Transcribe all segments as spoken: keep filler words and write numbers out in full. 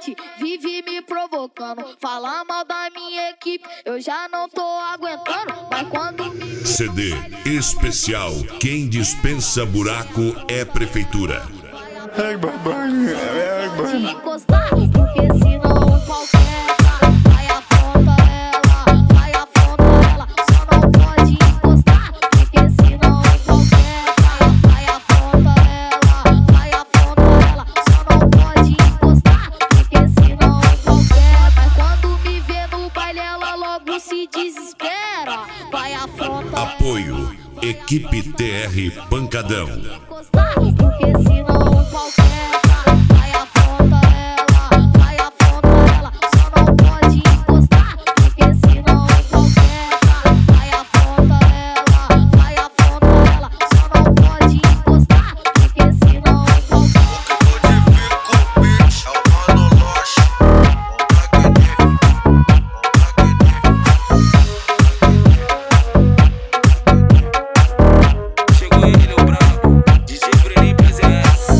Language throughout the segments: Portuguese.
internet vive me provocando. Falar mal da minha equipe, eu já não tô aguentando. Mas quando me... C D especial. Quem dispensa buraco é prefeitura. Ai, babai, ai, Te encostar, porque senão o pau quebra. Vai afronta ela, vai afronta ela. Só não pode encostar, porque senão o pau quebra. Vai afronta ela, vai afronta ela. Só não pode encostar, porque senão o pau quebra. Mas quando me vê no baile ela logo se desespera. Vai afronta. Apoio Equipe T R Pancadão. Encostar, porque senão o pau quebra. Vai afronta ela, vai afronta ela. Só não pode encostar, porque senão o pau quebra. Vai afronta ela, vai afronta ela. Só não pode encostar, porque senão o pau Chegou ele, o brabo, D J Bruninho presente.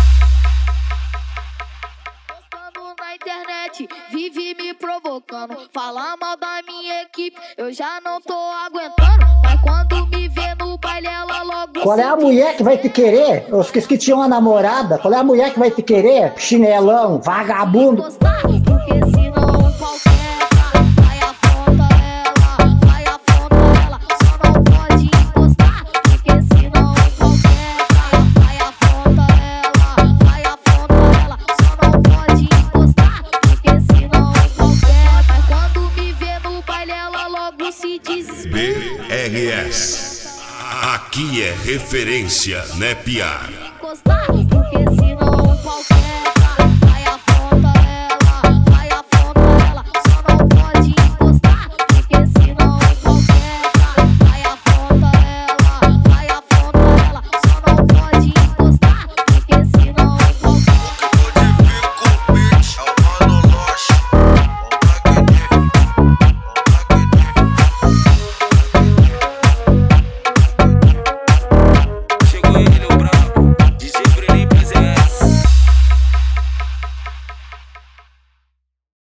postando na internet, vive me provocando. Falar mal da minha equipe, eu já não tô aguentando. Mas quando me vê no baile ela logo... Qual é a mulher que vai te querer? Eu esqueci que tinha uma namorada. Qual é a mulher que vai te querer? Chinelão, vagabundo. Encostar, porque senão o pau quebra. Vai afronta ela, vai afronta ela. Só não pode encostar, porque senão o pau quebra. Vai afronta ela, vai afronta ela. Só não pode encostar, porque senão o pau quebra. Mas quando me vê no baile ela logo se desespera. B R S. Aqui é referência, né, Piar? Encostar, porque senão o pau quebra.